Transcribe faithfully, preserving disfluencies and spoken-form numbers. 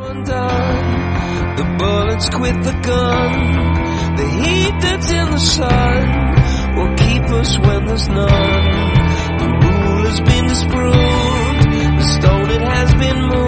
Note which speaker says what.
Speaker 1: undone. The bullets quit the gun. The heat that's in the sun will keep us when there's none. The rule has been disproved. The stone, it has been moved.